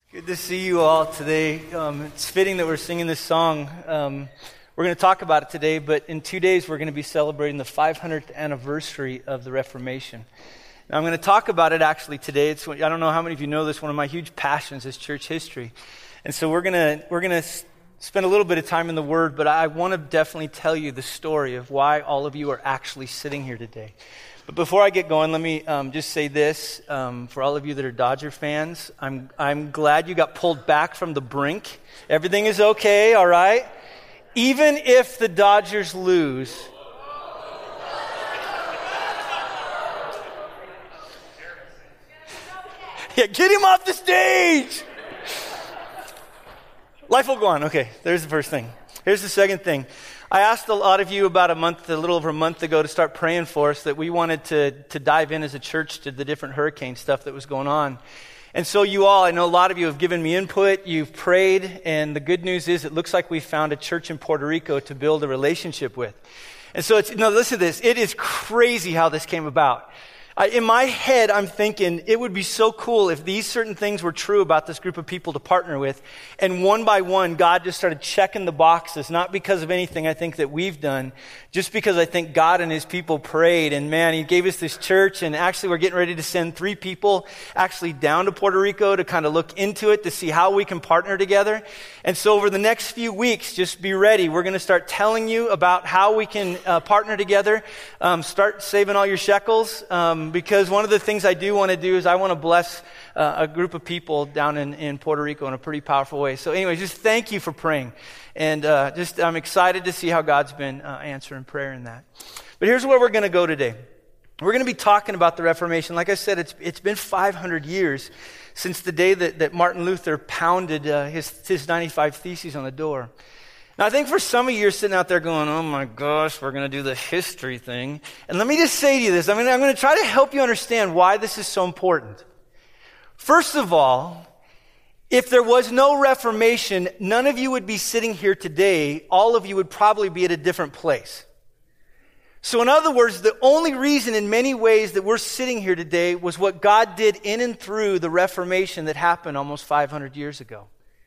Good to see you all today. It's fitting that we're singing this song. We're going to talk about it today, but in 2 days we're going to be celebrating the 500th anniversary of the Reformation. Now I'm going to talk about it actually today. I don't know how many of you know this. One of my huge passions is church history, and so we're going to spend a little bit of time in the Word. But I want to definitely tell you the story of why all of you are actually sitting here today. But before I get going, let me just say this. For all of you that are Dodger fans, I'm glad you got pulled back from the brink. Everything is okay, all right? Even if the Dodgers lose. Yeah, get him off the stage! Life will go on. Okay, there's the first thing. Here's the second thing. I asked a lot of you about a little over a month ago to start praying for us, that we wanted to dive in as a church to the different hurricane stuff that was going on. And so you all, I know a lot of you have given me input, you've prayed, and the good news is it looks like we found a church in Puerto Rico to build a relationship with. And so listen to this, it is crazy how this came about. In my head, I'm thinking it would be so cool if these certain things were true about this group of people to partner with. And one by one, God just started checking the boxes, not because of anything I think that we've done, just because I think God and his people prayed. And man, he gave us this church, and actually we're getting ready to send 3 people actually down to Puerto Rico to kind of look into it, to see how we can partner together. And so over the next few weeks, just be ready. We're going to start telling you about how we can partner together. Start saving all your shekels. Because one of the things I do want to do is I want to bless a group of people down in Puerto Rico in a pretty powerful way. So anyway, just thank you for praying. And I'm excited to see how God's been answering prayer in that. But here's where we're going to go today. We're going to be talking about the Reformation. Like I said, it's been 500 years since the day that Martin Luther pounded his 95 Theses on the door. Now, I think for some of you, you're sitting out there going, oh my gosh, we're going to do the history thing. And let me just say to you this. I'm going to try to help you understand why this is so important. First of all, if there was no Reformation, none of you would be sitting here today. All of you would probably be at a different place. So in other words, the only reason in many ways that we're sitting here today was what God did in and through the Reformation that happened almost 500 years ago.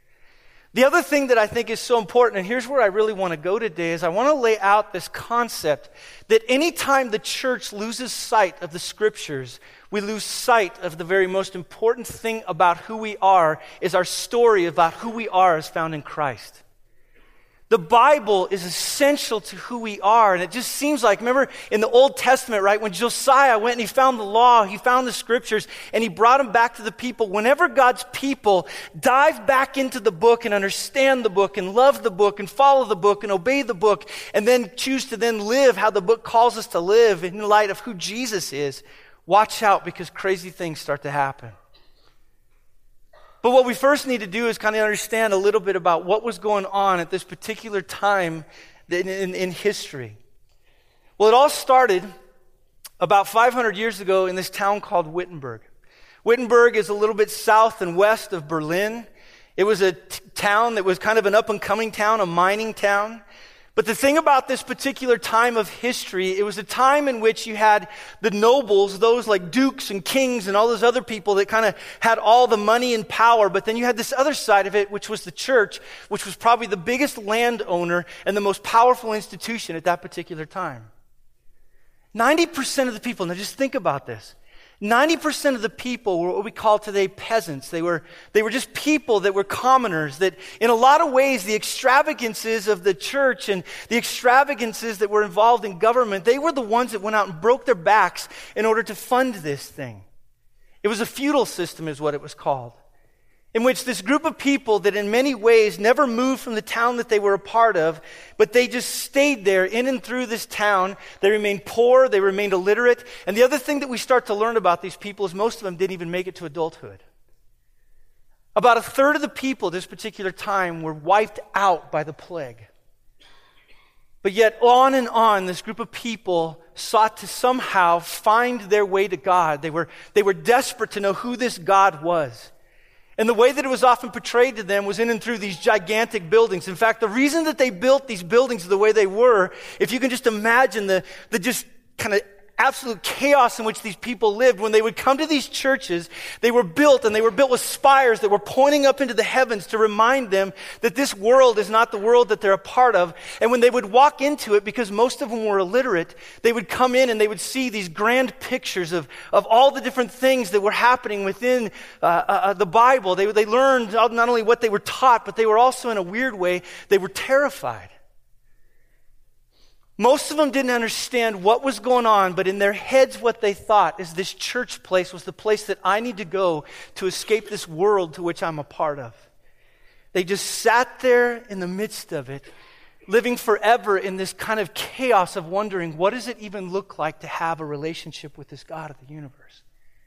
The other thing that I think is so important, and here's where I really want to go today, is I want to lay out this concept that anytime the church loses sight of the Scriptures, we lose sight of the very most important thing about who we are, is our story about who we are as found in Christ. The Bible is essential to who we are, and it just seems like, remember in the Old Testament, right, when Josiah went and he found the law, he found the Scriptures, and he brought them back to the people. Whenever God's people dive back into the book and understand the book and love the book and follow the book and obey the book and then choose to then live how the book calls us to live in light of who Jesus is, watch out, because crazy things start to happen. But what we first need to do is kind of understand a little bit about what was going on at this particular time in history. Well, it all started about 500 years ago in this town called Wittenberg. Wittenberg is a little bit south and west of Berlin. It was a town that was kind of an up-and-coming town, a mining town. But the thing about this particular time of history, it was a time in which you had the nobles, those like dukes and kings and all those other people that kind of had all the money and power. But then you had this other side of it, which was the church, which was probably the biggest landowner and the most powerful institution at that particular time. 90% of the people, now just think about this. 90% of the people were what we call today peasants. They were just people that were commoners, that in a lot of ways the extravagances of the church and the extravagances that were involved in government, they were the ones that went out and broke their backs in order to fund this thing. It was a feudal system is what it was called, in which this group of people that in many ways never moved from the town that they were a part of, but they just stayed there in and through this town. They remained poor, they remained illiterate. And the other thing that we start to learn about these people is most of them didn't even make it to adulthood. About a third of the people at this particular time were wiped out by the plague. But yet on and on, this group of people sought to somehow find their way to God. They were desperate to know who this God was. And the way that it was often portrayed to them was in and through these gigantic buildings. In fact, the reason that they built these buildings the way they were, if you can just imagine the just kind of absolute chaos in which these people lived, when they would come to these churches, they were built with spires that were pointing up into the heavens to remind them that this world is not the world that they're a part of. And when they would walk into it, because most of them were illiterate, they would come in and they would see these grand pictures of all the different things that were happening within the Bible. They learned not only what they were taught, but they were also, in a weird way, they were terrified. Most of them didn't understand what was going on, but in their heads what they thought is this church place was the place that I need to go to escape this world to which I'm a part of. They just sat there in the midst of it, living forever in this kind of chaos of wondering, what does it even look like to have a relationship with this God of the universe?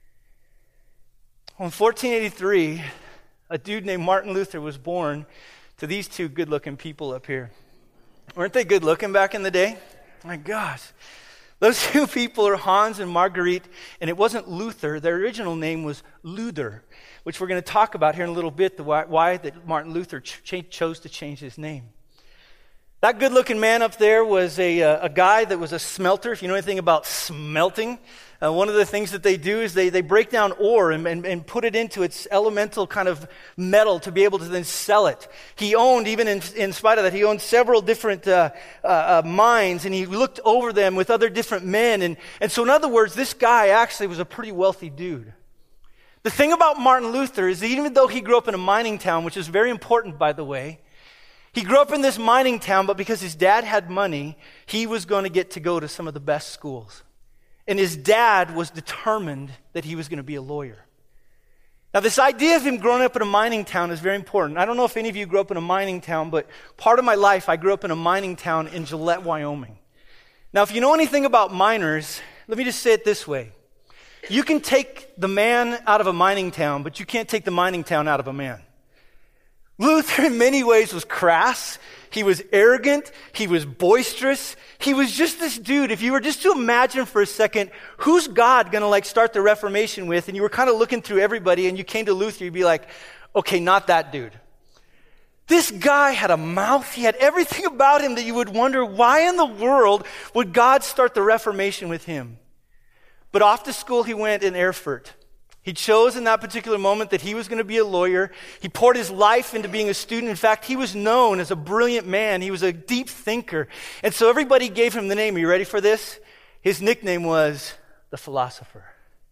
Well, in 1483, a dude named Martin Luther was born to these two good-looking people up here. Weren't they good looking back in the day? My gosh. Those two people are Hans and Marguerite, and it wasn't Luther. Their original name was Luder, which we're going to talk about here in a little bit, why that Martin Luther chose to change his name. That good-looking man up there was a guy that was a smelter. If you know anything about smelting, one of the things that they do is they break down ore and put it into its elemental kind of metal to be able to then sell it. He owned, even in spite of that, he owned several different mines, and he looked over them with other different men. And so in other words, this guy actually was a pretty wealthy dude. The thing about Martin Luther is that even though he grew up in a mining town, which is very important, by the way, he grew up in this mining town, but because his dad had money, he was going to get to go to some of the best schools. And his dad was determined that he was going to be a lawyer. Now, this idea of him growing up in a mining town is very important. I don't know if any of you grew up in a mining town, but part of my life, I grew up in a mining town in Gillette, Wyoming. Now, if you know anything about miners, let me just say it this way. You can take the man out of a mining town, but you can't take the mining town out of a man. Luther, in many ways, was crass. He was arrogant. He was boisterous. He was just this dude. If you were just to imagine for a second, who's God going to start the Reformation with? And you were kind of looking through everybody and you came to Luther, you'd be like, okay, not that dude. This guy had a mouth. He had everything about him that you would wonder, why in the world would God start the Reformation with him? But off to school he went in Erfurt. He chose in that particular moment that he was going to be a lawyer. He poured his life into being a student. In fact, he was known as a brilliant man. He was a deep thinker. And so everybody gave him the name. Are you ready for this? His nickname was the philosopher.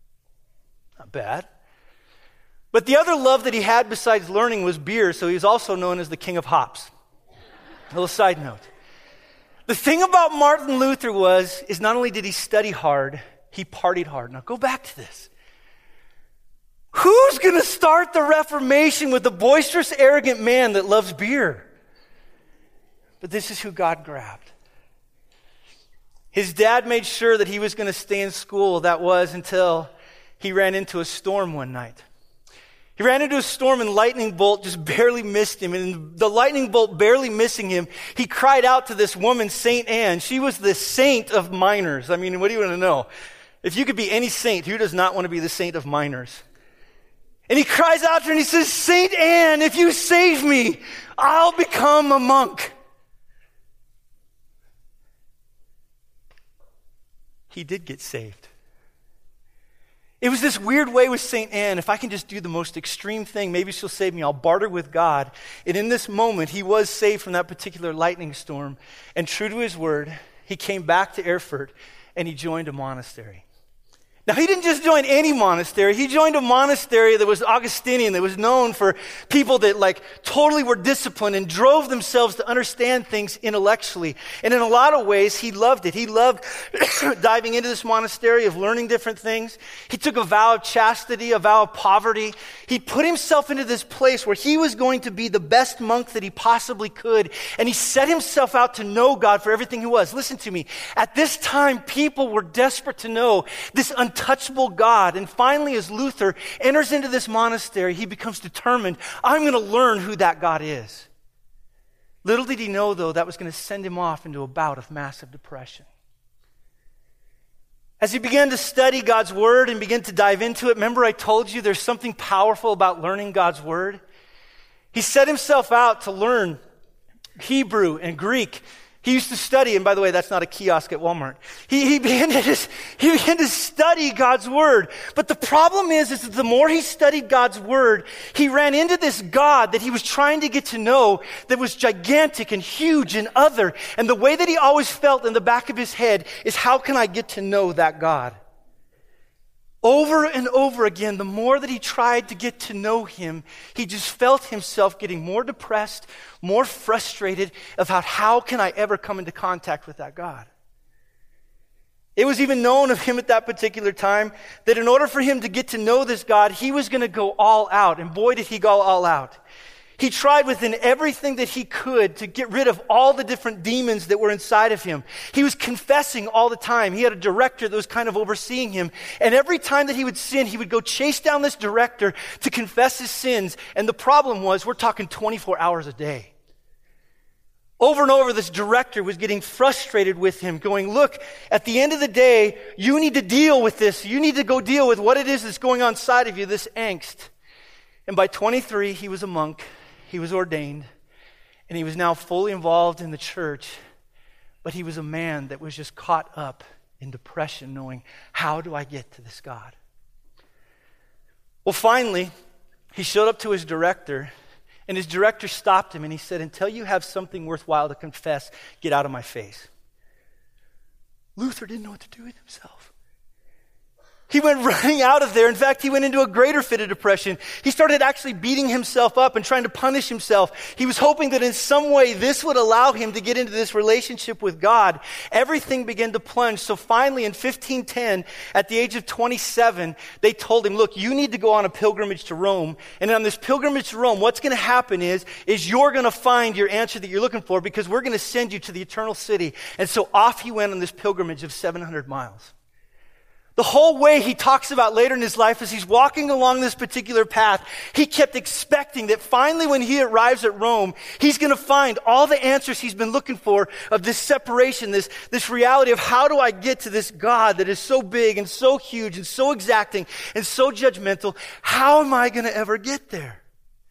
Not bad. But the other love that he had besides learning was beer, so he was also known as the king of hops. A little side note. The thing about Martin Luther is not only did he study hard, he partied hard. Now go back to this. Who's going to start the Reformation with a boisterous, arrogant man that loves beer? But this is who God grabbed. His dad made sure that he was going to stay in school. That was until he ran into a storm one night. He ran into a storm and lightning bolt just barely missed him. And the lightning bolt barely missing him, he cried out to this woman, Saint Anne. She was the saint of miners. I mean, what do you want to know? If you could be any saint, who does not want to be the saint of miners? And he cries out to her and he says, Saint Anne, if you save me, I'll become a monk. He did get saved. It was this weird way with Saint Anne, if I can just do the most extreme thing, maybe she'll save me, I'll barter with God. And in this moment, he was saved from that particular lightning storm. And true to his word, he came back to Erfurt and he joined a monastery. Now, he didn't just join any monastery. He joined a monastery that was Augustinian, that was known for people that totally were disciplined and drove themselves to understand things intellectually. And in a lot of ways, he loved it. He loved diving into this monastery, of learning different things. He took a vow of chastity, a vow of poverty. He put himself into this place where he was going to be the best monk that he possibly could. And he set himself out to know God for everything he was. Listen to me. At this time, people were desperate to know this untouchable God. And finally, as Luther enters into this monastery, he becomes determined, I'm going to learn who that God is. Little did he know, though, that was going to send him off into a bout of massive depression. As he began to study God's Word and began to dive into it, remember I told you there's something powerful about learning God's Word? He set himself out to learn Hebrew and Greek. He used to study, and by the way, that's not a kiosk at Walmart. He began to study God's Word. But the problem is that the more he studied God's Word, he ran into this God that he was trying to get to know that was gigantic and huge and other. And the way that he always felt in the back of his head is, how can I get to know that God? Over and over again, the more that he tried to get to know him, he just felt himself getting more depressed, more frustrated about how can I ever come into contact with that God. It was even known of him at that particular time that in order for him to get to know this God, he was going to go all out. And boy, did he go all out. He tried within everything that he could to get rid of all the different demons that were inside of him. He was confessing all the time. He had a director that was kind of overseeing him. And every time that he would sin, he would go chase down this director to confess his sins. And the problem was, we're talking 24 hours a day. Over and over, this director was getting frustrated with him, going, look, at the end of the day, you need to deal with this. You need to go deal with what it is that's going on inside of you, this angst. And by 23, he was a monk. He was ordained, and he was now fully involved in the church, but he was a man that was just caught up in depression, knowing, how do I get to this God? Well, finally, he showed up to his director, and his director stopped him, and he said, until you have something worthwhile to confess, get out of my face. Luther didn't know what to do with himself. He went running out of there. In fact, he went into a greater fit of depression. He started actually beating himself up and trying to punish himself. He was hoping that in some way this would allow him to get into this relationship with God. Everything began to plunge. So finally in 1510, at the age of 27, they told him, look, you need to go on a pilgrimage to Rome. And on this pilgrimage to Rome, what's going to happen is you're going to find your answer that you're looking for, because we're going to send you to the eternal city. And so off he went on this pilgrimage of 700 miles. The whole way he talks about later in his life, as he's walking along this particular path, he kept expecting that finally when he arrives at Rome, he's going to find all the answers he's been looking for of this separation, this reality of how do I get to this God that is so big and so huge and so exacting and so judgmental. How am I going to ever get there?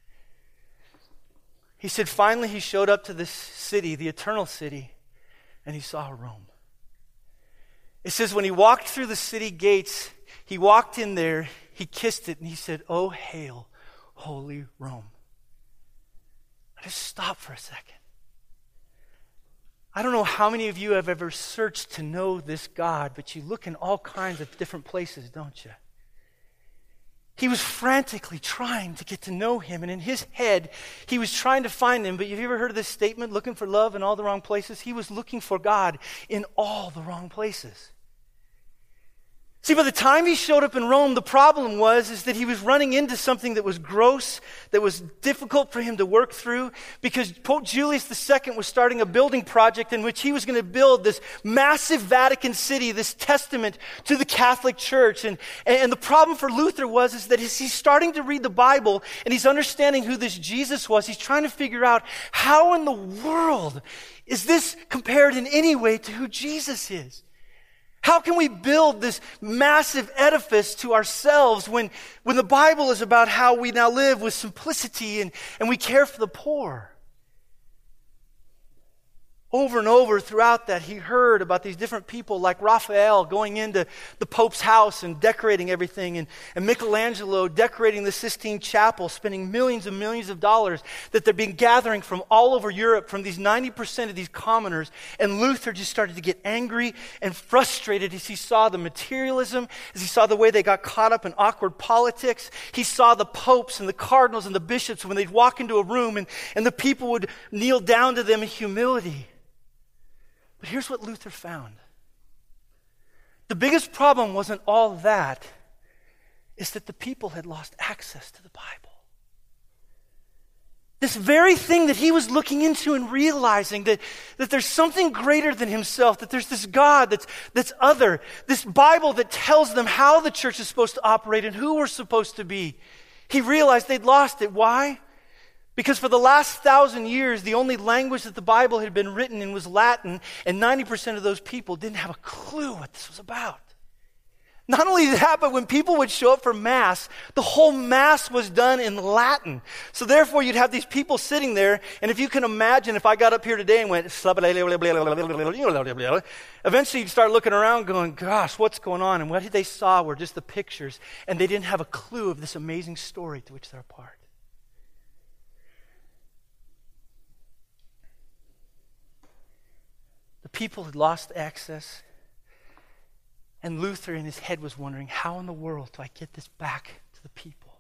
He said finally he showed up to this city, the eternal city, and he saw Rome. It says when he walked through the city gates, he walked in there, he kissed it, and he said, "Oh, hail, holy Rome." I just stop for a second. I don't know how many of you have ever searched to know this God, but you look in all kinds of different places, don't you? He was frantically trying to get to know him, and in his head, he was trying to find him. But have you ever heard of this statement, looking for love in all the wrong places? He was looking for God in all the wrong places. See, by the time he showed up in Rome, the problem was that he was running into something that was gross, that was difficult for him to work through, because Pope Julius II was starting a building project in which he was going to build this massive Vatican City, this testament to the Catholic Church. And the problem for Luther was that as he's starting to read the Bible and he's understanding who this Jesus was, he's trying to figure out how in the world is this compared in any way to who Jesus is? How can we build this massive edifice to ourselves when the Bible is about how we now live with simplicity and we care for the poor? Over and over throughout that, he heard about these different people like Raphael going into the Pope's house and decorating everything, and Michelangelo decorating the Sistine Chapel, spending millions and millions of dollars that they're being gathering from all over Europe, from these 90% of these commoners. And Luther just started to get angry and frustrated as he saw the materialism, as he saw the way they got caught up in awkward politics. He saw the popes and the cardinals and the bishops when they'd walk into a room and the people would kneel down to them in humility. But here's what Luther found. The biggest problem wasn't all that. It's that the people had lost access to the Bible. This very thing that he was looking into and realizing that there's something greater than himself, that there's this God that's other, this Bible that tells them how the church is supposed to operate and who we're supposed to be. He realized they'd lost it. Why? Because for the last 1,000 years, the only language that the Bible had been written in was Latin, and 90% of those people didn't have a clue what this was about. Not only that, but when people would show up for Mass, the whole Mass was done in Latin. So therefore, you'd have these people sitting there, and if you can imagine, if I got up here today and went, eventually you'd start looking around going, gosh, what's going on? And what they saw were just the pictures, and they didn't have a clue of this amazing story to which they're a part. The people had lost access. And Luther in his head was wondering, how in the world do I get this back to the people?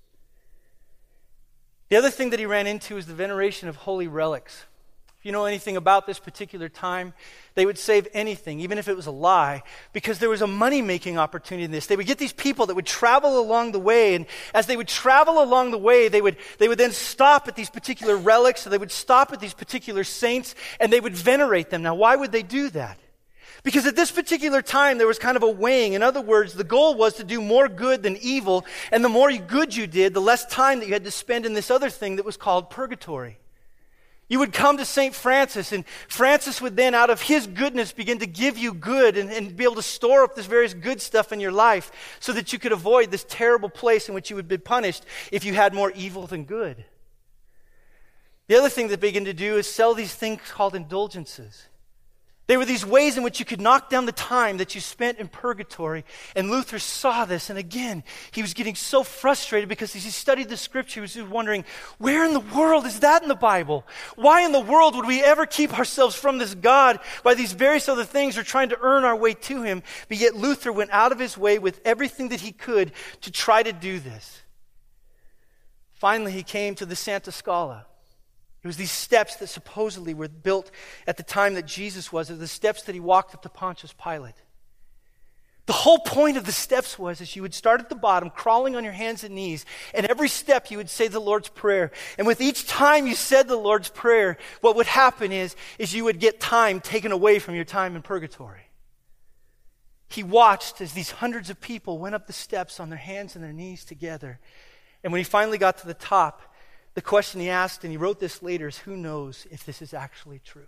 The other thing that he ran into is the veneration of holy relics. If you know anything about this particular time, they would save anything, even if it was a lie, because there was a money-making opportunity in this. They would get these people that would travel along the way, and as they would travel along the way, they would then stop at these particular relics, or they would stop at these particular saints, and they would venerate them. Now, why would they do that? Because at this particular time, there was kind of a weighing. In other words, the goal was to do more good than evil, and the more good you did, the less time that you had to spend in this other thing that was called purgatory. You would come to St. Francis, and Francis would then, out of his goodness, begin to give you good and be able to store up this various good stuff in your life so that you could avoid this terrible place in which you would be punished if you had more evil than good. The other thing that they began to do is sell these things called indulgences. They were these ways in which you could knock down the time that you spent in purgatory. And Luther saw this, and again, he was getting so frustrated because as he studied the scripture, he was wondering, where in the world is that in the Bible? Why in the world would we ever keep ourselves from this God by these various other things or trying to earn our way to him? But yet Luther went out of his way with everything that he could to try to do this. Finally, he came to the Santa Scala. It was these steps that supposedly were built at the time that Jesus was, the steps that he walked up to Pontius Pilate. The whole point of the steps was is you would start at the bottom, crawling on your hands and knees, and every step you would say the Lord's Prayer. And with each time you said the Lord's Prayer, what would happen is you would get time taken away from your time in purgatory. He watched as these hundreds of people went up the steps on their hands and their knees together. And when he finally got to the top, the question he asked, and he wrote this later, is who knows if this is actually true?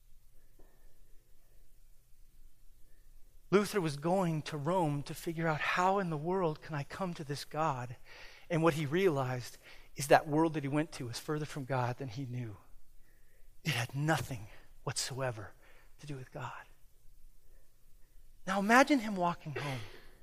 Luther was going to Rome to figure out how in the world can I come to this God? And what he realized is that world that he went to was further from God than he knew. It had nothing whatsoever to do with God. Now imagine him walking home.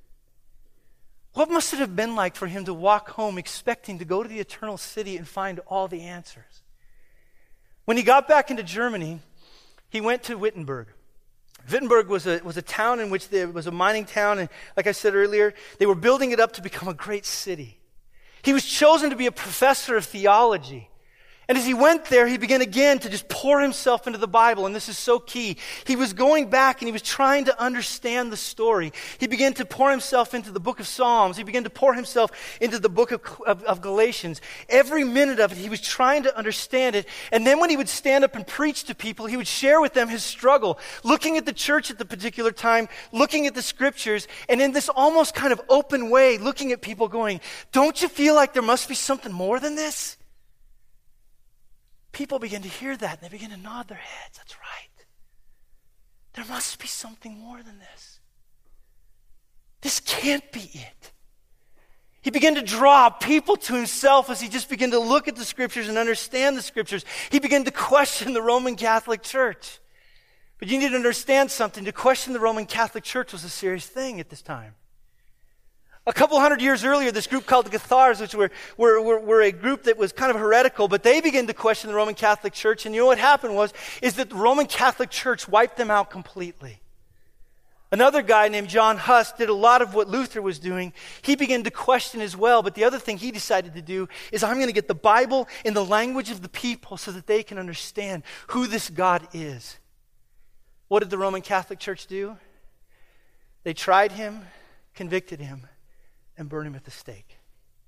What must it have been like for him to walk home expecting to go to the eternal city and find all the answers? When he got back into Germany, he went to Wittenberg. Wittenberg was a town in which there was a mining town, and like I said earlier, they were building it up to become a great city. He was chosen to be a professor of theology. And as he went there, he began again to just pour himself into the Bible, and this is so key. He was going back and he was trying to understand the story. He began to pour himself into the book of Psalms. He began to pour himself into the book of Galatians. Every minute of it, he was trying to understand it. And then when he would stand up and preach to people, he would share with them his struggle, looking at the church at the particular time, looking at the scriptures, and in this almost kind of open way, looking at people going, don't you feel like there must be something more than this? People begin to hear that, and they begin to nod their heads. That's right. There must be something more than this. This can't be it. He began to draw people to himself as he just began to look at the scriptures and understand the scriptures. He began to question the Roman Catholic Church. But you need to understand something. To question the Roman Catholic Church was a serious thing at this time. A couple hundred years earlier, this group called the Cathars, which were a group that was kind of heretical, but they began to question the Roman Catholic Church. And you know what happened is that the Roman Catholic Church wiped them out completely. Another guy named John Huss did a lot of what Luther was doing. He began to question as well, but the other thing he decided to do is I'm going to get the Bible in the language of the people so that they can understand who this God is. What did the Roman Catholic Church do? They tried him, convicted him, and burn him at the stake.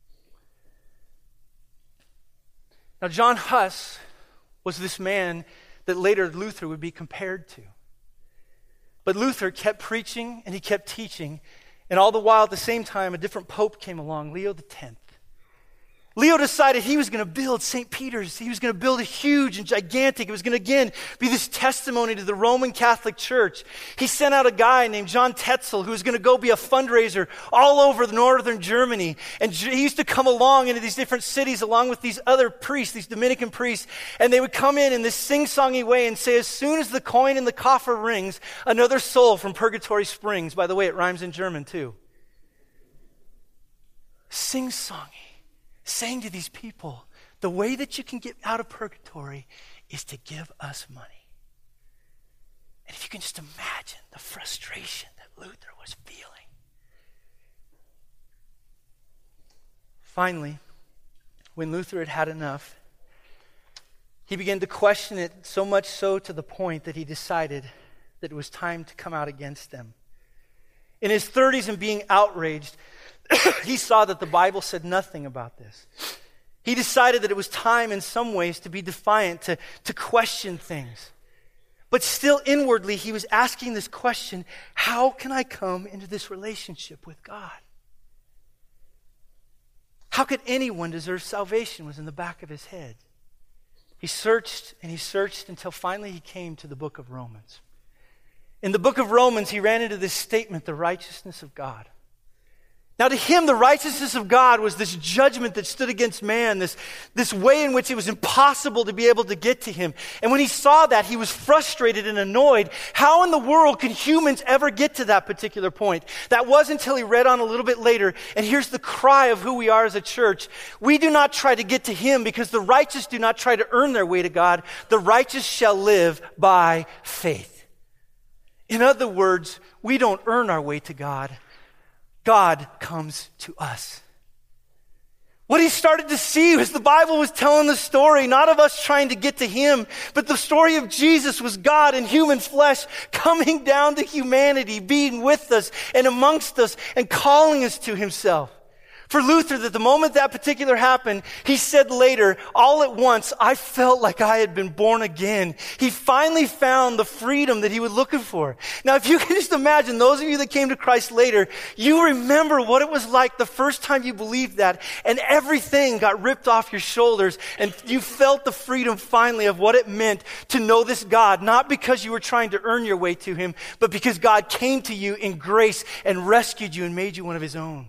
Now, John Huss was this man that later Luther would be compared to. But Luther kept preaching and he kept teaching, and all the while at the same time, a different pope came along, Leo X. Leo decided he was going to build St. Peter's. He was going to build a huge and gigantic. It was going to, again, be this testimony to the Roman Catholic Church. He sent out a guy named John Tetzel who was going to go be a fundraiser all over the northern Germany. And he used to come along into these different cities along with these other priests, these Dominican priests, and they would come in this sing-songy way and say, as soon as the coin in the coffer rings, another soul from purgatory springs. By the way, it rhymes in German too. Sing-songy. Saying to these people, the way that you can get out of purgatory is to give us money. And if you can just imagine the frustration that Luther was feeling. Finally, when Luther had had enough, he began to question it, so much so to the point that he decided that it was time to come out against them. In his 30s and being outraged, he saw that the Bible said nothing about this. He decided that it was time in some ways to be defiant, to question things. But still inwardly, he was asking this question, how can I come into this relationship with God? How could anyone deserve salvation was in the back of his head. He searched and he searched until finally he came to the book of Romans. In the book of Romans, he ran into this statement, the righteousness of God. Now to him, the righteousness of God was this judgment that stood against man, this way in which it was impossible to be able to get to him. And when he saw that, he was frustrated and annoyed. How in the world could humans ever get to that particular point? That wasn't until he read on a little bit later. And here's the cry of who we are as a church. We do not try to get to him because the righteous do not try to earn their way to God. The righteous shall live by faith. In other words, we don't earn our way to God. God comes to us. What he started to see was the Bible was telling the story, not of us trying to get to him, but the story of Jesus was God in human flesh coming down to humanity, being with us and amongst us and calling us to himself. For Luther, that the moment that particular happened, he said later, all at once, I felt like I had been born again. He finally found the freedom that he was looking for. Now, if you can just imagine, those of you that came to Christ later, you remember what it was like the first time you believed that, and everything got ripped off your shoulders, and you felt the freedom finally of what it meant to know this God, not because you were trying to earn your way to him, but because God came to you in grace and rescued you and made you one of his own.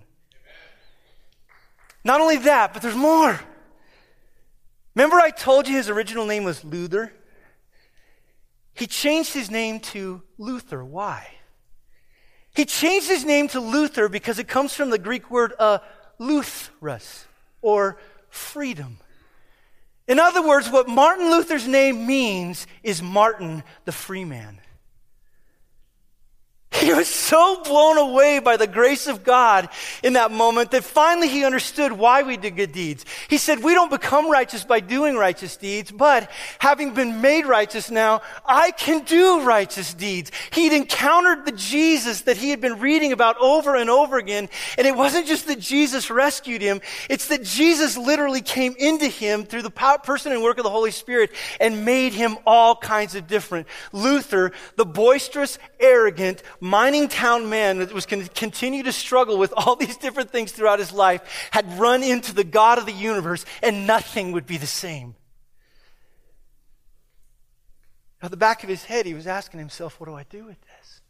Not only that, but there's more. Remember I told you his original name was Luther? He changed his name to Luther. Why? He changed his name to Luther because it comes from the Greek word luthros, or freedom. In other words, what Martin Luther's name means is Martin the free man. He was so blown away by the grace of God in that moment that finally he understood why we did good deeds. He said, we don't become righteous by doing righteous deeds, but having been made righteous now, I can do righteous deeds. He'd encountered the Jesus that he had been reading about over and over again, and it wasn't just that Jesus rescued him, it's that Jesus literally came into him through the person and work of the Holy Spirit and made him all kinds of different. Luther, the boisterous, arrogant, mining town man that was going to continue to struggle with all these different things throughout his life, had run into the God of the universe, and nothing would be the same. At the back of his head, he was asking himself, what do I do with this?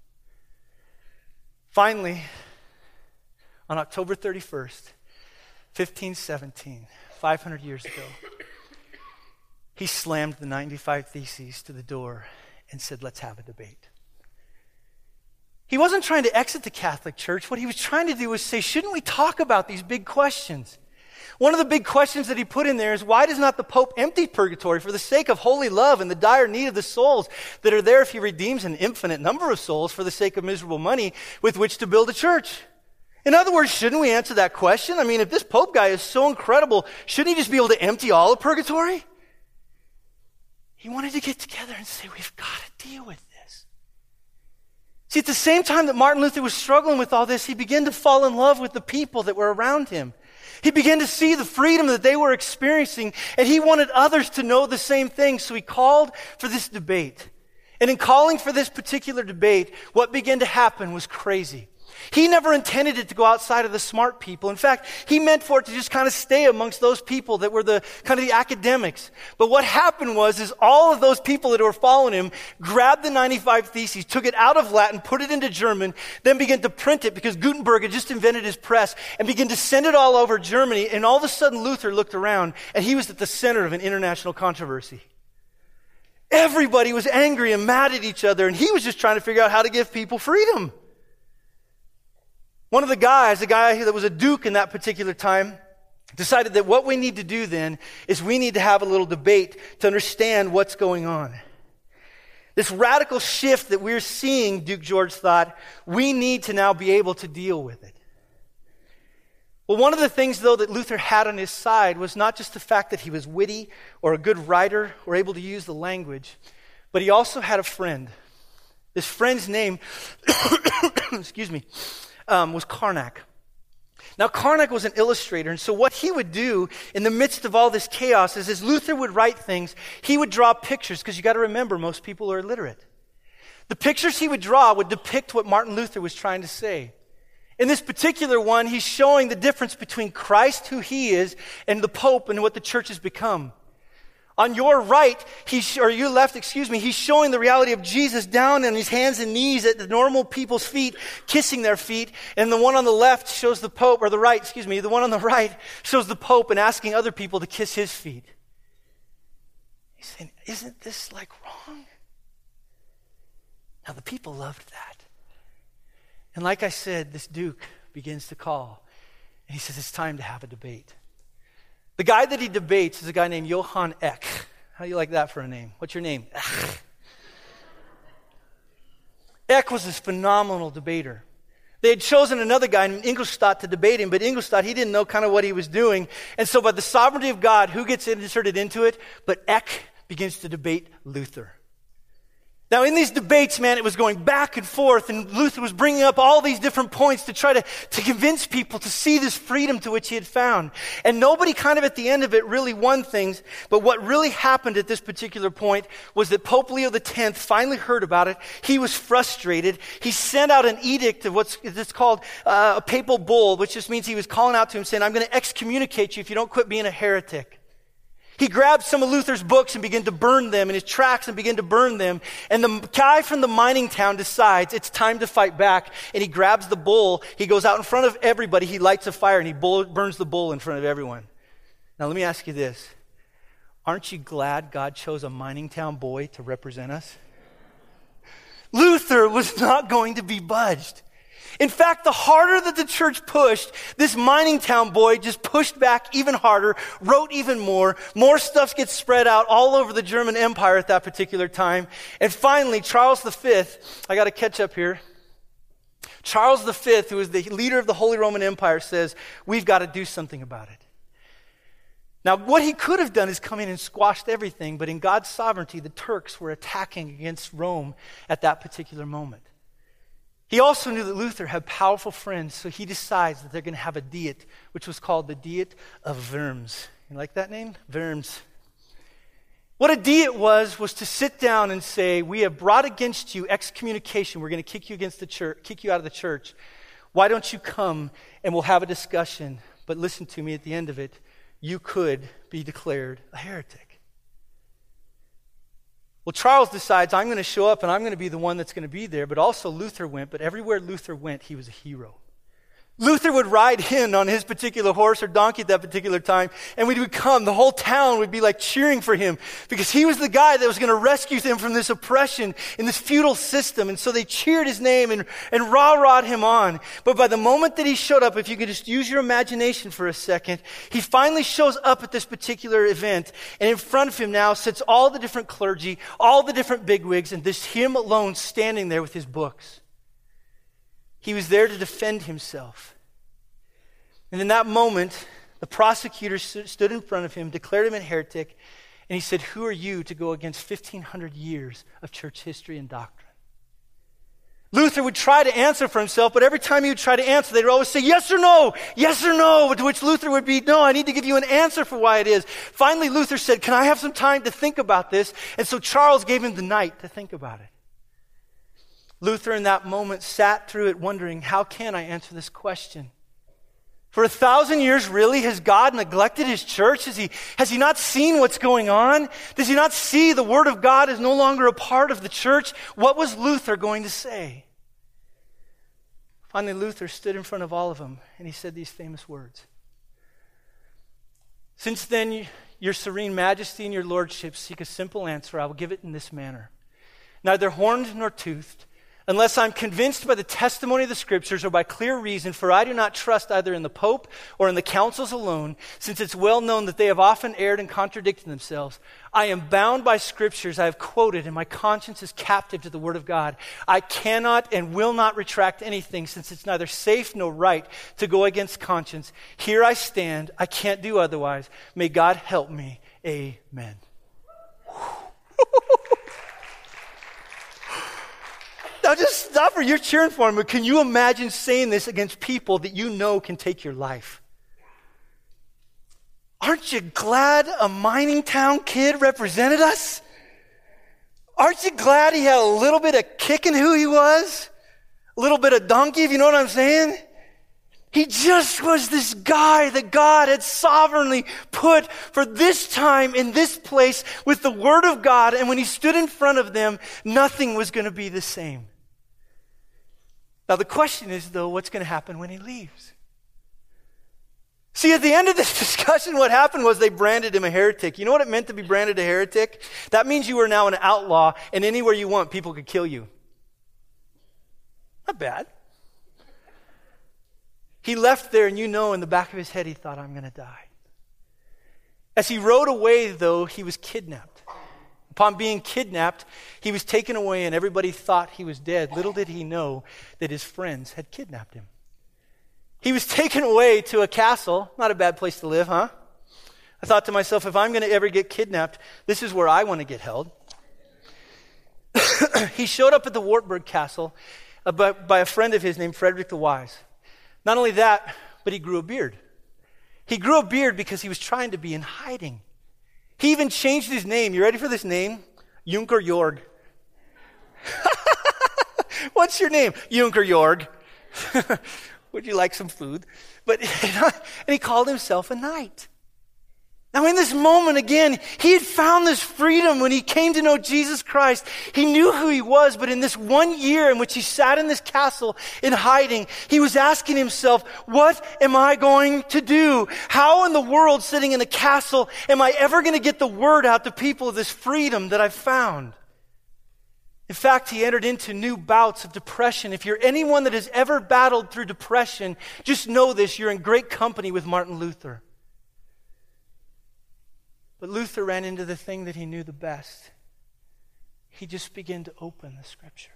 Finally, on October 31st, 1517, 500 years ago, he slammed the 95 Theses to the door and said, let's have a debate. He wasn't trying to exit the Catholic Church. What he was trying to do was say, shouldn't we talk about these big questions? One of the big questions that he put in there is, why does not the Pope empty purgatory for the sake of holy love and the dire need of the souls that are there if he redeems an infinite number of souls for the sake of miserable money with which to build a church? In other words, shouldn't we answer that question? I mean, if this Pope guy is so incredible, shouldn't he just be able to empty all of purgatory? He wanted to get together and say, we've got to deal with this. See, at the same time that Martin Luther was struggling with all this, he began to fall in love with the people that were around him. He began to see the freedom that they were experiencing, and he wanted others to know the same thing, so he called for this debate. And in calling for this particular debate, what began to happen was crazy. He never intended it to go outside of the smart people. In fact, he meant for it to just kind of stay amongst those people that were the kind of the academics. But what happened is all of those people that were following him grabbed the 95 Theses, took it out of Latin, put it into German, then began to print it because Gutenberg had just invented his press and began to send it all over Germany. And all of a sudden Luther looked around and he was at the center of an international controversy. Everybody was angry and mad at each other and he was just trying to figure out how to give people freedom. One of the guys, the guy that was a duke in that particular time, decided that what we need to do then is we need to have a little debate to understand what's going on. This radical shift that we're seeing, Duke George thought, we need to now be able to deal with it. Well, one of the things, though, that Luther had on his side was not just the fact that he was witty or a good writer or able to use the language, but he also had a friend. This friend's name, excuse me, was Karnak. Now, Karnak was an illustrator, and so what he would do in the midst of all this chaos is as Luther would write things, he would draw pictures, because you got to remember, most people are illiterate. The pictures he would draw would depict what Martin Luther was trying to say. In this particular one, he's showing the difference between Christ, who he is, and the Pope and what the church has become. On your right, your left, he's showing the reality of Jesus down on his hands and knees at the normal people's feet, kissing their feet. And the one on the left shows the Pope, or the one on the right shows the Pope and asking other people to kiss his feet. He's saying, isn't this like wrong? Now the people loved that. And like I said, this Duke begins to call. And he says, it's time to have a debate. The guy that he debates is a guy named Johann Eck. How do you like that for a name? What's your name? Eck was this phenomenal debater. They had chosen another guy named Ingolstadt to debate him, but Ingolstadt, he didn't know kind of what he was doing. And so by the sovereignty of God, who gets inserted into it? But Eck begins to debate Luther. Now, in these debates, man, it was going back and forth, and Luther was bringing up all these different points to try to convince people to see this freedom to which he had found. And nobody kind of at the end of it really won things, but what really happened at this particular point was that Pope Leo X finally heard about it. He was frustrated. He sent out an edict of it's called a papal bull, which just means he was calling out to him saying, I'm going to excommunicate you if you don't quit being a heretic. He grabbed some of Luther's books and began to burn them, and his tracts and began to burn them. And the guy from the mining town decides it's time to fight back, and he grabs the bull. He goes out in front of everybody. He lights a fire, and he burns the bull in front of everyone. Now, let me ask you this. Aren't you glad God chose a mining town boy to represent us? Luther was not going to be budged. In fact, the harder that the church pushed, this mining town boy just pushed back even harder, wrote even more stuff gets spread out all over the German Empire at that particular time. And finally, Charles V, I got to catch up here. Charles V, who is the leader of the Holy Roman Empire, says, we've got to do something about it. Now, what he could have done is come in and squashed everything, but in God's sovereignty, the Turks were attacking against Rome at that particular moment. He also knew that Luther had powerful friends, so he decides that they're going to have a diet, which was called the Diet of Worms. You like that name? Worms. What a diet was to sit down and say, we have brought against you excommunication. We're going to kick you against the church, kick you out of the church. Why don't you come and we'll have a discussion? But listen to me, at the end of it, you could be declared a heretic. Well, Charles decides, I'm going to show up and I'm going to be the one that's going to be there. But also Luther went, but everywhere Luther went, he was a hero. Luther would ride in on his particular horse or donkey at that particular time, and when he would come, the whole town would be like cheering for him because he was the guy that was going to rescue them from this oppression in this feudal system. And so they cheered his name and rah-rahed him on. But by the moment that he showed up, if you could just use your imagination for a second, he finally shows up at this particular event, and in front of him now sits all the different clergy, all the different bigwigs, and this him alone standing there with his books. He was there to defend himself. And in that moment, the prosecutor stood in front of him, declared him a heretic, and he said, who are you to go against 1,500 years of church history and doctrine? Luther would try to answer for himself, but every time he would try to answer, they'd always say, yes or no, to which Luther would be, no, I need to give you an answer for why it is. Finally, Luther said, can I have some time to think about this? And so Charles gave him the night to think about it. Luther in that moment sat through it wondering, how can I answer this question? For 1,000 years, really, has God neglected his church? Has he not seen what's going on? Does he not see the word of God is no longer a part of the church? What was Luther going to say? Finally, Luther stood in front of all of them, and he said these famous words. Since then, your serene majesty and your lordship seek a simple answer, I will give it in this manner. Neither horned nor toothed, unless I'm convinced by the testimony of the Scriptures or by clear reason, for I do not trust either in the Pope or in the councils alone, since it's well known that they have often erred and contradicted themselves. I am bound by Scriptures I have quoted, and my conscience is captive to the Word of God. I cannot and will not retract anything, since it's neither safe nor right to go against conscience. Here I stand. I can't do otherwise. May God help me. Amen. Now just stop her. You're cheering for him. But can you imagine saying this against people that you know can take your life? Aren't you glad a mining town kid represented us? Aren't you glad he had a little bit of kick in who he was? A little bit of donkey, if you know what I'm saying? He just was this guy that God had sovereignly put for this time in this place with the Word of God. And when he stood in front of them, nothing was going to be the same. Now the question is, though, what's going to happen when he leaves? See, at the end of this discussion, what happened was they branded him a heretic. You know what it meant to be branded a heretic? That means you are now an outlaw, and anywhere you want, people could kill you. Not bad. He left there, and you know in the back of his head, he thought, I'm going to die. As he rode away, though, he was kidnapped. Upon being kidnapped, he was taken away, and everybody thought he was dead. Little did he know that his friends had kidnapped him. He was taken away to a castle. Not a bad place to live, huh? I thought to myself, if I'm going to ever get kidnapped, this is where I want to get held. He showed up at the Wartburg Castle by a friend of his named Frederick the Wise. Not only that, but he grew a beard. He grew a beard because he was trying to be in hiding. He even changed his name. You ready for this name? Junker Jorg. What's your name? Junker Jorg. Would you like some food? But and he called himself a knight. Now in this moment again, he had found this freedom when he came to know Jesus Christ. He knew who he was, but in this 1 year in which he sat in this castle in hiding, he was asking himself, what am I going to do? How in the world, sitting in a castle, am I ever going to get the word out to people of this freedom that I've found? In fact, he entered into new bouts of depression. If you're anyone that has ever battled through depression, just know this, you're in great company with Martin Luther. But Luther ran into the thing that he knew the best. He just began to open the Scriptures.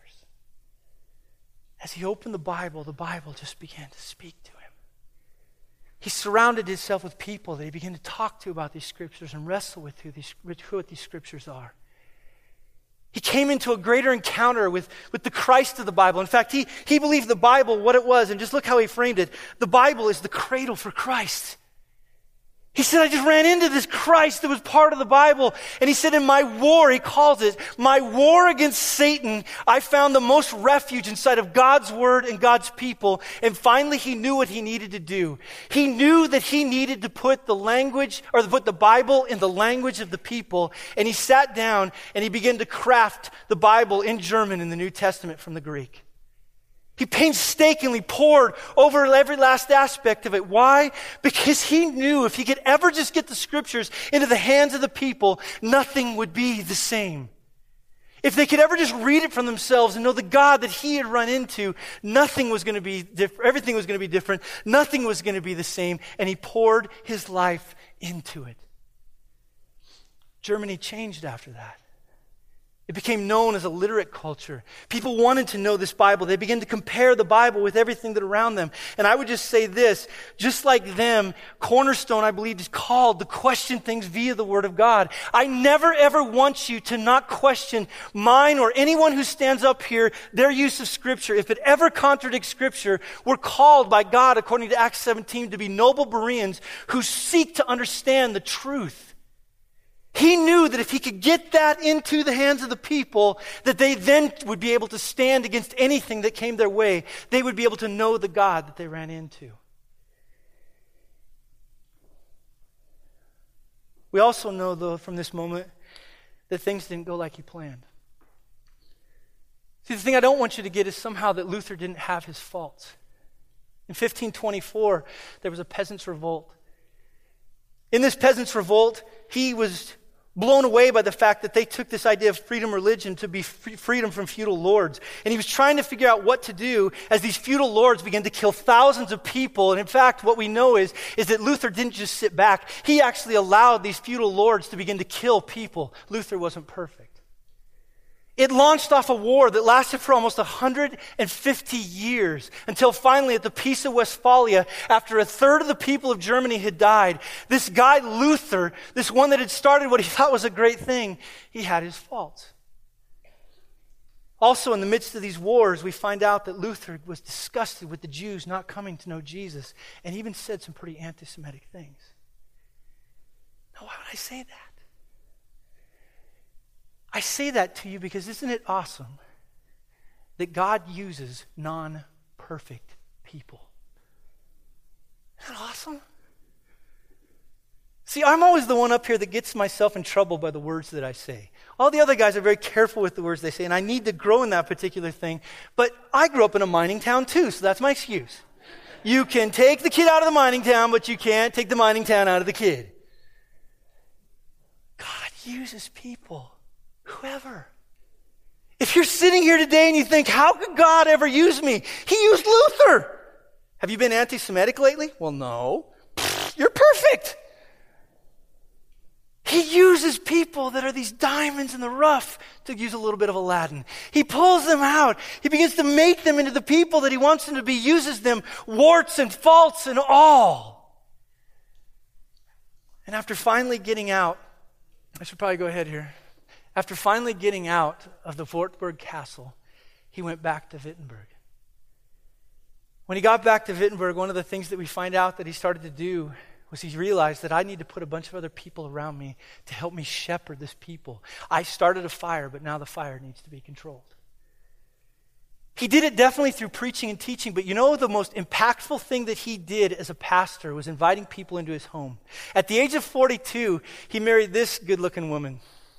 As he opened the Bible just began to speak to him. He surrounded himself with people that he began to talk to about these Scriptures and wrestle with what these Scriptures are. He came into a greater encounter with the Christ of the Bible. In fact, he believed the Bible, what it was, and just look how he framed it. The Bible is the cradle for Christ. He said, I just ran into this Christ that was part of the Bible. And he said, in my war, he calls it, my war against Satan, I found the most refuge inside of God's Word and God's people. And finally, he knew what he needed to do. He knew that he needed to put the language, or to put the Bible in the language of the people. And he sat down and he began to craft the Bible in German in the New Testament from the Greek. He painstakingly pored over every last aspect of it. Why? Because he knew if he could ever just get the Scriptures into the hands of the people, nothing would be the same. If they could ever just read it from themselves and know the God that he had run into, nothing was going to be different. Everything was going to be different. Nothing was going to be the same. And he poured his life into it. Germany changed after that. It became known as a literate culture. People wanted to know this Bible. They began to compare the Bible with everything that around them. And I would just say this, just like them, Cornerstone, I believe, is called to question things via the Word of God. I never ever want you to not question mine or anyone who stands up here, their use of Scripture. If it ever contradicts Scripture, we're called by God, according to Acts 17, to be noble Bereans who seek to understand the truth. He knew that if he could get that into the hands of the people, that they then would be able to stand against anything that came their way. They would be able to know the God that they ran into. We also know, though, from this moment, that things didn't go like he planned. See, the thing I don't want you to get is somehow that Luther didn't have his faults. In 1524, there was a peasants' revolt. In this peasants' revolt, he was blown away by the fact that they took this idea of freedom religion to be freedom from feudal lords. And he was trying to figure out what to do as these feudal lords began to kill thousands of people. And in fact, what we know is that Luther didn't just sit back. He actually allowed these feudal lords to begin to kill people. Luther wasn't perfect. It launched off a war that lasted for almost 150 years until finally at the Peace of Westphalia, after a third of the people of Germany had died, this guy Luther, this one that had started what he thought was a great thing, he had his faults. Also, in the midst of these wars, we find out that Luther was disgusted with the Jews not coming to know Jesus and even said some pretty anti-Semitic things. Now, why would I say that? I say that to you because isn't it awesome that God uses non-perfect people? Isn't that awesome? See, I'm always the one up here that gets myself in trouble by the words that I say. All the other guys are very careful with the words they say, and I need to grow in that particular thing. But I grew up in a mining town too, so that's my excuse. You can take the kid out of the mining town, but you can't take the mining town out of the kid. God uses people. Whoever. If you're sitting here today and you think, how could God ever use me? He used Luther. Have you been anti-Semitic lately? Well, no. You're perfect. He uses people that are these diamonds in the rough, to use a little bit of Aladdin. He pulls them out. He begins to make them into the people that he wants them to be, uses them, warts and faults and all. And after finally getting out, I should probably go ahead here. After finally getting out of the Wartburg Castle, he went back to Wittenberg. When he got back to Wittenberg, one of the things that we find out that he started to do was he realized that I need to put a bunch of other people around me to help me shepherd this people. I started a fire, but now the fire needs to be controlled. He did it definitely through preaching and teaching, but you know the most impactful thing that he did as a pastor was inviting people into his home. At the age of 42, he married this good-looking woman.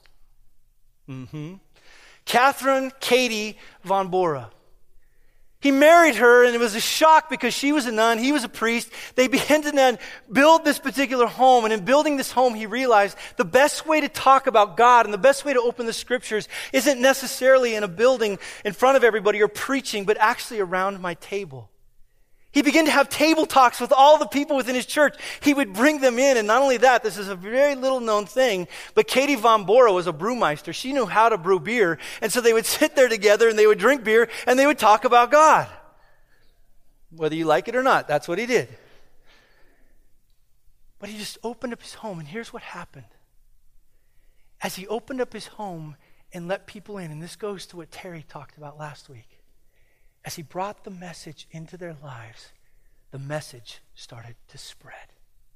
Catherine Katie von Bora. He married her, and it was a shock because she was a nun, he was a priest. They began to then build this particular home, and in building this home, he realized the best way to talk about God and the best way to open the scriptures isn't necessarily in a building in front of everybody or preaching, but actually around my table. He began to have table talks with all the people within his church. He would bring them in, and not only that, this is a very little known thing, but Katie von Bora was a brewmeister. She knew how to brew beer, and so they would sit there together and they would drink beer and they would talk about God. Whether you like it or not, that's what he did. But he just opened up his home, and here's what happened. As he opened up his home and let people in, and this goes to what Terry talked about last week, as he brought the message into their lives, the message started to spread.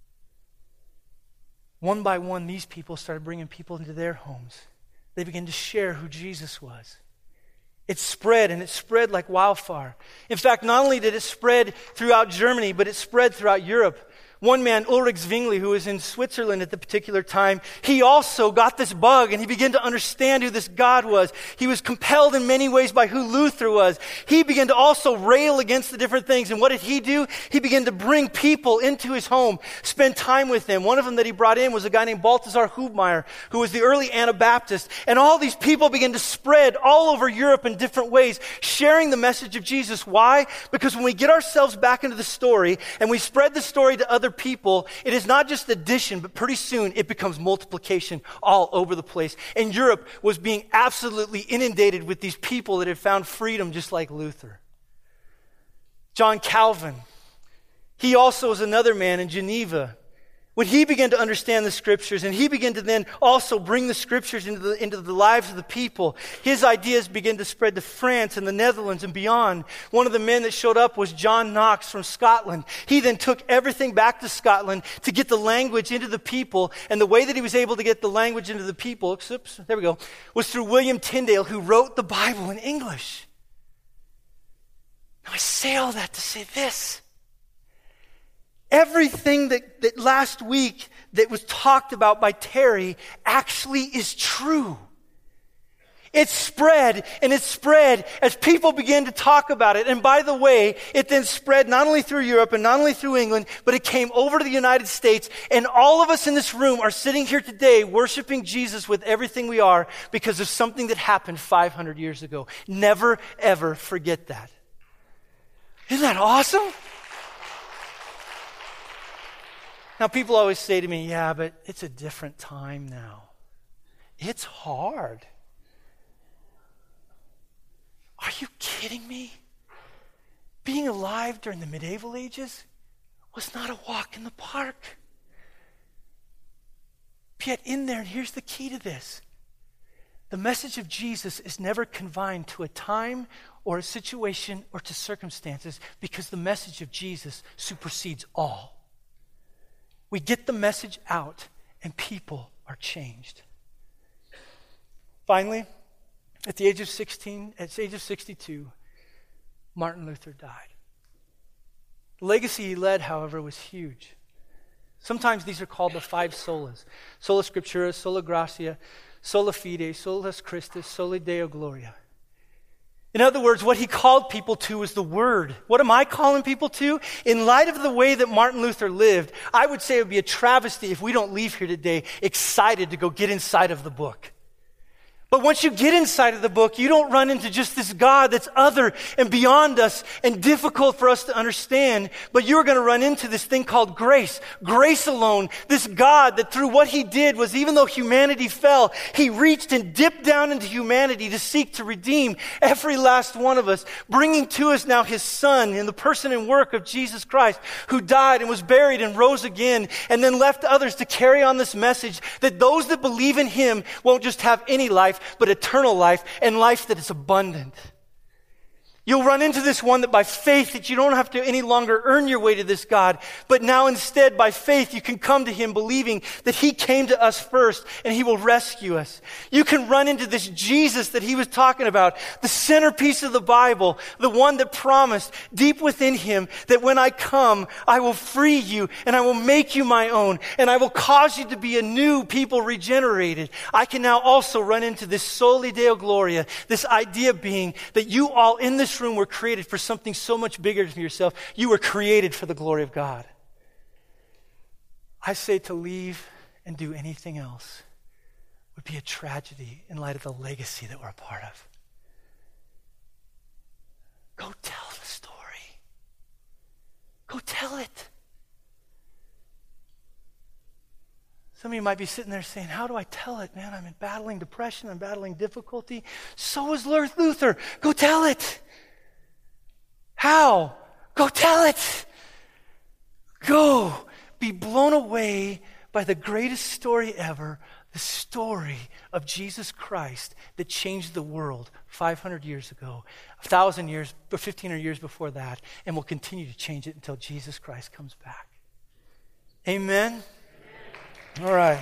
One by one, these people started bringing people into their homes. They began to share who Jesus was. It spread, and it spread like wildfire. In fact, not only did it spread throughout Germany, but it spread throughout Europe. One man, Ulrich Zwingli, who was in Switzerland at the particular time, he also got this bug and he began to understand who this God was. He was compelled in many ways by who Luther was. He began to also rail against the different things. And what did he do? He began to bring people into his home, spend time with them. One of them that he brought in was a guy named Balthasar Hubmaier, who was the early Anabaptist. And all these people began to spread all over Europe in different ways, sharing the message of Jesus. Why? Because when we get ourselves back into the story and we spread the story to other people, it is not just addition, but pretty soon it becomes multiplication all over the place. And Europe was being absolutely inundated with these people that had found freedom just like Luther. John Calvin, he also was another man in Geneva. when he began to understand the scriptures and he began to then also bring the scriptures into the lives of the people, his ideas began to spread to France and the Netherlands and beyond. One of the men that showed up was John Knox from Scotland. He then took everything back to Scotland to get the language into the people, and the way that he was able to get the language into the people, was through William Tyndale, who wrote the Bible in English. Now I say all that to say this. Everything that last week that was talked about by Terry actually is true. It spread, and it spread as people began to talk about it. And by the way, it then spread not only through Europe and not only through England, but it came over to the United States. And all of us in this room are sitting here today worshiping Jesus with everything we are because of something that happened 500 years ago. Never, ever forget that. Isn't that awesome? Now, people always say to me, yeah, but it's a different time now. It's hard. Are you kidding me? Being alive during the medieval ages was not a walk in the park. Yet in there, and here's the key to this, the message of Jesus is never confined to a time or a situation or to circumstances, because the message of Jesus supersedes all. We get the message out, and people are changed. Finally, at the age of 62, Martin Luther died. The legacy he led, however, was huge. Sometimes these are called the 5 solas. Sola Scriptura, Sola Gratia, Sola Fide, Solus Christus, Soli Deo Gloria. In other words, what he called people to was the Word. What am I calling people to? In light of the way that Martin Luther lived, I would say it would be a travesty if we don't leave here today excited to go get inside of the book. But once you get inside of the book, you don't run into just this God that's other and beyond us and difficult for us to understand, but you're going to run into this thing called grace. Grace alone. This God that through what he did was, even though humanity fell, he reached and dipped down into humanity to seek to redeem every last one of us, bringing to us now his Son in the person and work of Jesus Christ, who died and was buried and rose again, and then left others to carry on this message that those that believe in him won't just have any life, but eternal life, and life that is abundant. You'll run into this one that by faith, that you don't have to any longer earn your way to this God, but now instead by faith you can come to him believing that he came to us first and he will rescue us. You can run into this Jesus that he was talking about, the centerpiece of the Bible, the one that promised deep within him that when I come, I will free you and I will make you my own and I will cause you to be a new people regenerated. I can now also run into this Soli Deo Gloria, this idea being that you all in this room were created for something so much bigger than yourself. You were created for the glory of God. I say to leave and do anything else would be a tragedy in light of the legacy that we're a part of. Go tell the story. Go tell it. Some of you might be sitting there saying, how do I tell it, man? I'm battling depression. I'm battling difficulty. So was Luther. Go tell it. How? Go tell it. Go. Be blown away by the greatest story ever, the story of Jesus Christ that changed the world 500 years ago, 1,000 years, 1,500 years before that, and will continue to change it until Jesus Christ comes back. Amen? All right.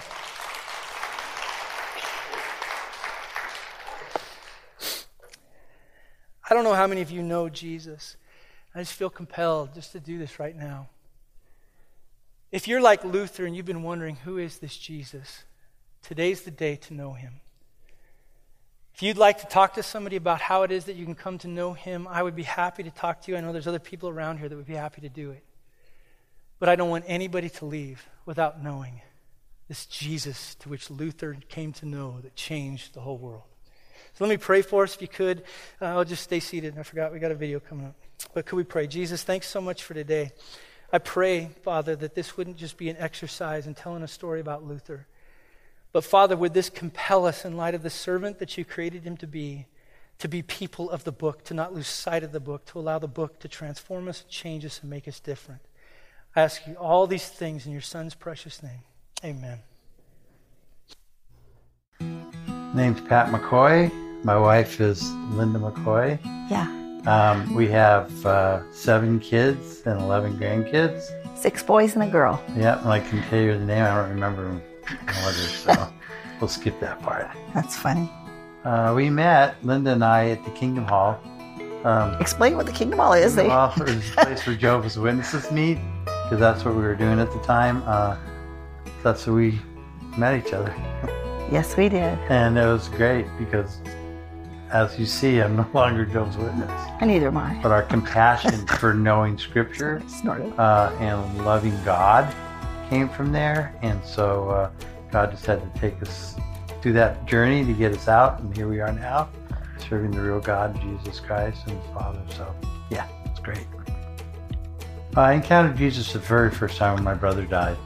I don't know how many of you know Jesus. I just feel compelled just to do this right now. If you're like Luther and you've been wondering, who is this Jesus? Today's the day to know him. If you'd like to talk to somebody about how it is that you can come to know him, I would be happy to talk to you. I know there's other people around here that would be happy to do it. But I don't want anybody to leave without knowing this Jesus to which Luther came to know that changed the whole world. So let me pray for us if you could. I'll just stay seated. I forgot we got a video coming up. But could we pray? Jesus, thanks so much for today. I pray, Father, that this wouldn't just be an exercise in telling a story about Luther. But Father, would this compel us in light of the servant that you created him to be people of the book, to not lose sight of the book, to allow the book to transform us, change us, and make us different. I ask you all these things in your Son's precious name. Amen. Name's Pat McCoy. My wife is Linda McCoy. Yeah. We have 7 kids and 11 grandkids. 6 boys and a girl. Yeah, and I can tell you the name. I don't remember them in order, so we'll skip that part. That's funny. We met, Linda and I, at the Kingdom Hall. Explain what the Kingdom Hall is. Kingdom Hall is a place where Jehovah's Witnesses meet, because that's what we were doing at the time. That's where we met each other. Yes, we did. And it was great because, as you see, I'm no longer Jehovah's Witness. And neither am I. But our compassion for knowing Scripture and loving God came from there. And so God just had to take us through that journey to get us out. And here we are now, serving the real God, Jesus Christ, and His Father. So, yeah, it's great. I encountered Jesus the very first time when my brother died.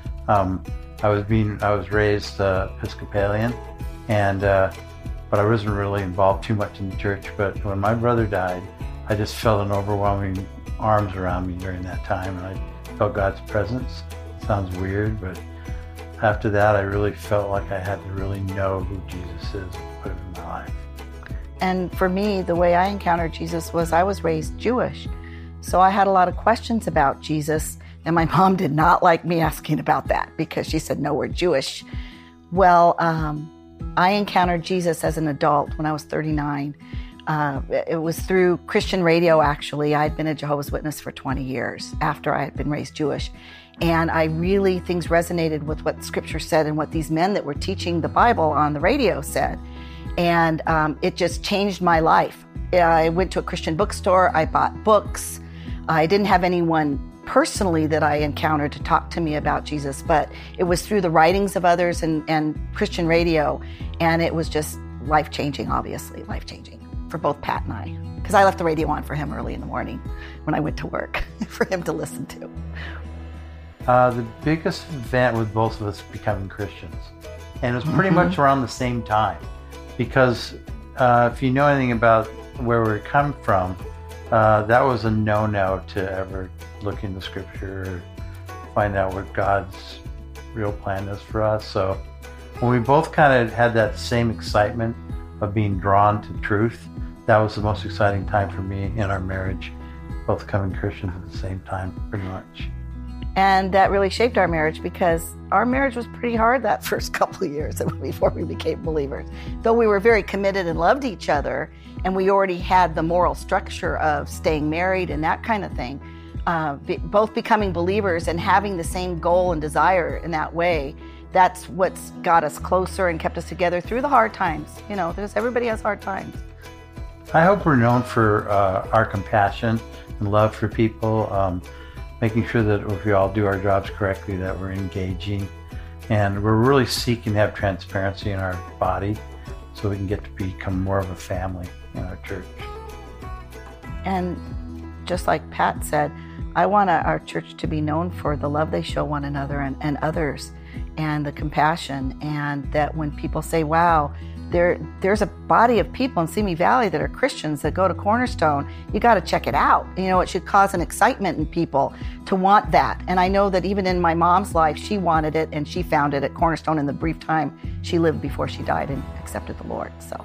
I was raised Episcopalian, and but I wasn't really involved too much in the church. But when my brother died, I just felt an overwhelming arms around me during that time, and I felt God's presence. Sounds weird, but after that, I really felt like I had to really know who Jesus is and put Him in my life. And for me, the way I encountered Jesus was I was raised Jewish. So I had a lot of questions about Jesus, and my mom did not like me asking about that because she said, no, we're Jewish. Well, I encountered Jesus as an adult when I was 39. It was through Christian radio, actually. I'd been a Jehovah's Witness for 20 years after I had been raised Jewish. And things resonated with what Scripture said and what these men that were teaching the Bible on the radio said. And it just changed my life. I went to a Christian bookstore. I bought books. I didn't have anyone personally that I encountered to talk to me about Jesus, but it was through the writings of others and Christian radio. And it was just life-changing, obviously, life-changing for both Pat and I. Because I left the radio on for him early in the morning when I went to work for him to listen to. The biggest event with both of us becoming Christians. And it was pretty much around the same time. Because if you know anything about where we come from, that was a no-no to ever look into Scripture or find out what God's real plan is for us. So when we both kind of had that same excitement of being drawn to truth, that was the most exciting time for me in our marriage, both becoming Christians at the same time, pretty much. And that really shaped our marriage because our marriage was pretty hard that first couple of years before we became believers. Though we were very committed and loved each other, and we already had the moral structure of staying married and that kind of thing, both becoming believers and having the same goal and desire in that way, that's what's got us closer and kept us together through the hard times. You know, everybody has hard times. I hope we're known for our compassion and love for people, making sure that if we all do our jobs correctly, that we're engaging. And we're really seeking to have transparency in our body so we can get to become more of a family in our church. And just like Pat said, I want our church to be known for the love they show one another and others, and the compassion, and that when people say, wow, there's a body of people in Simi Valley that are Christians that go to Cornerstone, you got to check it out. You know, it should cause an excitement in people to want that. And I know that even in my mom's life, she wanted it, and she found it at Cornerstone in the brief time she lived before she died and accepted the Lord. So,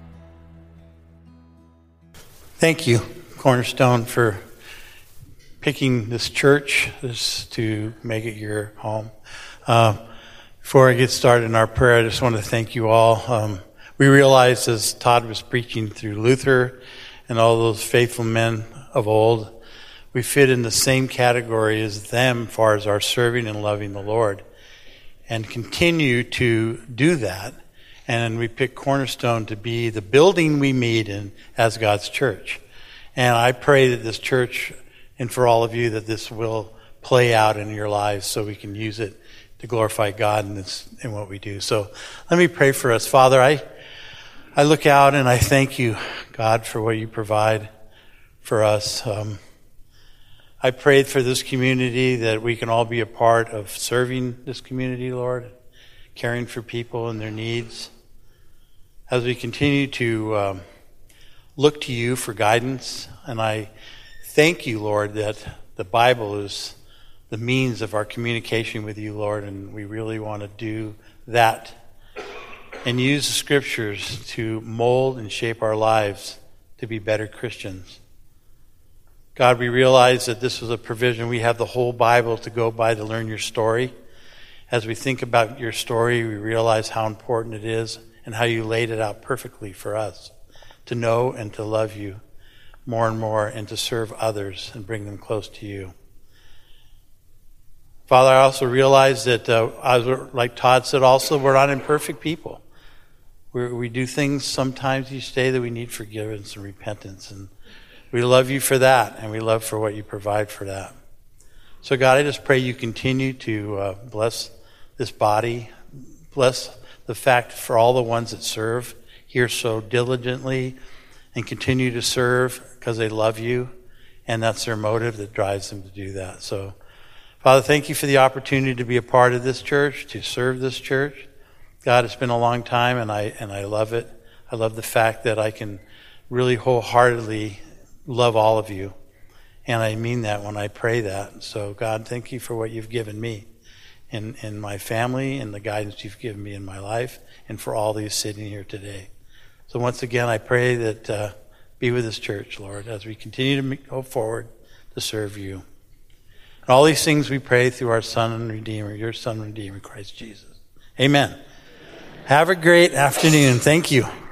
thank you, Cornerstone, for picking this church to make it your home. Before I get started in our prayer, I just want to thank you all. We realized as Todd was preaching through Luther and all those faithful men of old, we fit in the same category as them as far as our serving and loving the Lord, and continue to do that. And we pick Cornerstone to be the building we meet in as God's church. And I pray that this church, and for all of you, that this will play out in your lives so we can use it to glorify God in what we do. So let me pray for us. Father, I look out and I thank you, God, for what you provide for us. I prayed for this community that we can all be a part of serving this community, Lord, caring for people and their needs. As we continue to look to you for guidance, and I thank you, Lord, that the Bible is the means of our communication with you, Lord, and we really want to do that and use the scriptures to mold and shape our lives to be better Christians. God, we realize that this was a provision. We have the whole Bible to go by to learn your story. As we think about your story, we realize how important it is and how you laid it out perfectly for us to know and to love you more and more and to serve others and bring them close to you. Father, I also realize that, like Todd said also, we're not imperfect people. We do things sometimes each day that we need forgiveness and repentance. And we love you for that, and we love for what you provide for that. So God, I just pray you continue to bless this body. Bless the fact for all the ones that serve here so diligently and continue to serve because they love you, and that's their motive that drives them to do that. So, Father, thank you for the opportunity to be a part of this church, to serve this church. God, it's been a long time, and I love it. I love the fact that I can really wholeheartedly love all of you. And I mean that when I pray that. So, God, thank you for what you've given me in my family and the guidance you've given me in my life and for all these sitting here today. So once again, I pray that be with this church, Lord, as we continue to go forward to serve you. And all these things we pray through our Son and Redeemer, your Son and Redeemer, Christ Jesus. Amen. Have a great afternoon. Thank you.